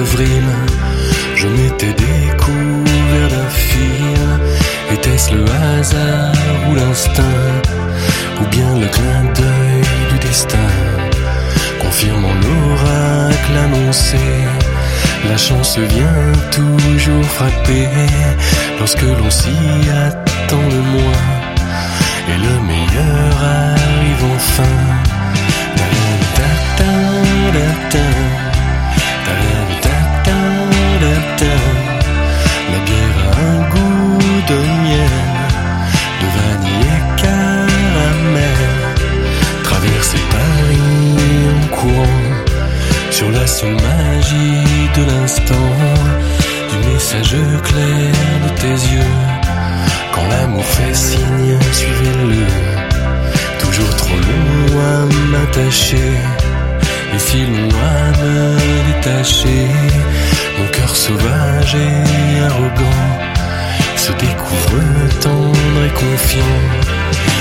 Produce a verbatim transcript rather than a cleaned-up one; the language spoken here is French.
d'avril, je m'étais découvert d'un fil. Était-ce le hasard ou l'instinct, ou bien le clin d'œil du destin, confirmant l'oracle annoncé? La chance vient toujours frapper lorsque l'on s'y attend le moins, et le meilleur arrive enfin. La bière a un goût de miel, de vanille et caramel. Traverser Paris en courant, sur la seule magie de l'instant, du message clair de tes yeux. Quand l'amour fait signe, suivez-le. Toujours trop long à m'attacher, et si long à me détacher. Mon cœur sauvage et arrogant se découvre tendre et confiant.